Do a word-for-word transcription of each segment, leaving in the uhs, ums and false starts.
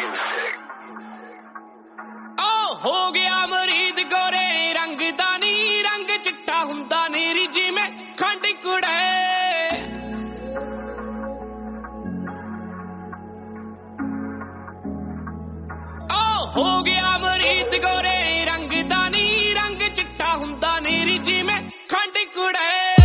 हो गया मरीद गोरे रंग दा नी रंग चिट्टा हुंदा नीरी जिवें खंड कुड़े ओ हो गया मरीद गोरे रंग दा नी रंग चिट्टा हुंदा नीरी जिवें खंड कुड़े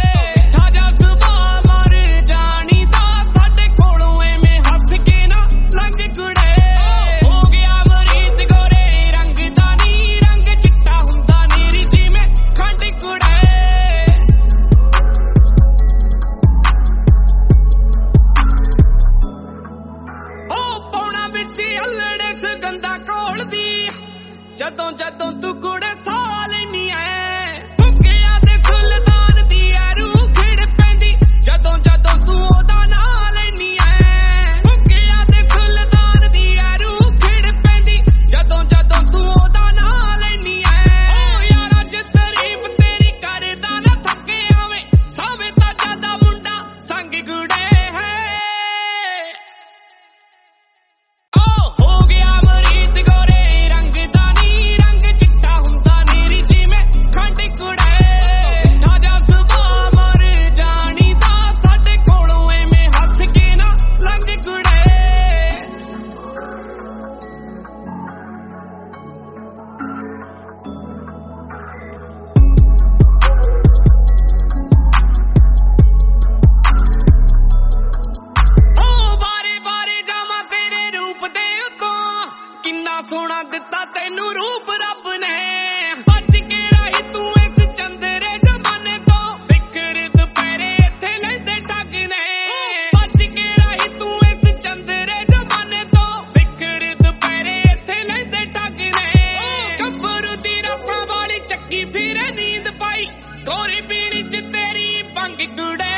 ਜਦੋਂ ਜਦੋਂ ਤੂੰ ਕੁੜੇ ਸਾਹ ਲੈਨੀ ਐ ਭੁੱਕਿਆ ਤੇ ਸੁਲਤਾਨ ਦੀ ਐ ਰੂਹ ਖਿੜ ਪੈਂਦੀ ਜਦੋਂ ਜਦੋਂ ਤੂੰ ਉਹਦਾ ਨਾਂ ਲੈਨੀ ਐ ਭੁੱਕਿਆ ਤੇ ਸੁਲਤਾਨ ਦੀ ਐ ਰੂਹ ਖਿੜ ਪੈਂਦੀ ਜਦੋਂ ਜਦੋਂ ਤੂੰ ਉਹਦਾ ਨਾਂ ਲੈਨੀ ਐ ਓ ਯਾਰ ਅੱਜ ਤਾਰੀਫ ਤੇਰੀ ਕਰਦਾ ਨਾ ਥੱਕੇ ਆਵੇਂ ਸਾਵੇਂ ਤਾਂ ਜਿਆਦਾ ਮੁੰਡਾ ਸੰਗ ਗੁੜੇ ਹੈ ਓ ਹੋ ਗਿਆ ਮਰੀਦ ਗੋਰੇ ਸੋਹਣਾ ਦਿੱਤਾ ਤੈਨੂੰ ਰੂਪ ਰੱਬ ਨੇ ਬਚ ਕੇ ਰਹੀ ਤੂੰ ਇਸ ਚੰਦਰੇ ਜ਼ਮਾਨੇ ਤੋਂ ਫਿਕਰ ਦੁਪਹਿਰੇ ਇੱਥੇ ਲੈਂਦੇ ਠੱਗ ਨੇ ਬਚ ਕੇ ਰਹੀ ਤੂੰ ਇਸ ਚੰਦਰੇ ਜ਼ਮਾਨੇ ਤੋਂ ਫਿਕਰ ਦੁਪਹਿਰੇ ਇੱਥੇ ਲੈਂਦੇ ਠੱਗ ਨੇ ਗੱਭਰੂ ਦੀ ਰਫਾਂ ਵਾਲੀ ਚੱਕੀ ਫਿਰੇ ਨੀਂਦ ਪਾਈ ਗੋਰੀ ਪੀਣੀ ਚ ਤੇਰੀ ਭੰਗ ਗੁੜੇ